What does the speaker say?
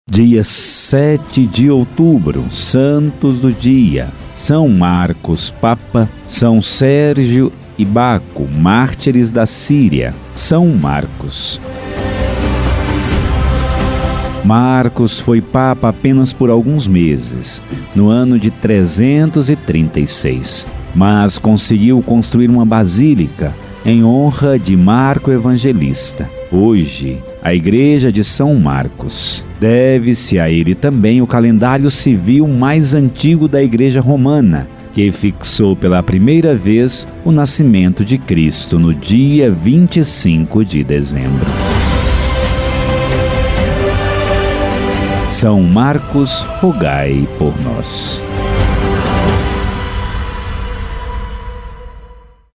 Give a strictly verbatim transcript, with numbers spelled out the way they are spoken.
Dia sete de outubro, santos do dia: São Marcos, Papa; São Sérgio e Baco, mártires da Síria. São Marcos. Marcos foi Papa apenas por alguns meses, no ano de trezentos e trinta e seis, mas conseguiu construir uma basílica em honra de Marco Evangelista. Hoje, a Igreja de São Marcos. Deve-se a ele também o calendário civil mais antigo da Igreja Romana, que fixou pela primeira vez o nascimento de Cristo no dia vinte e cinco de dezembro. São Marcos, rogai por nós.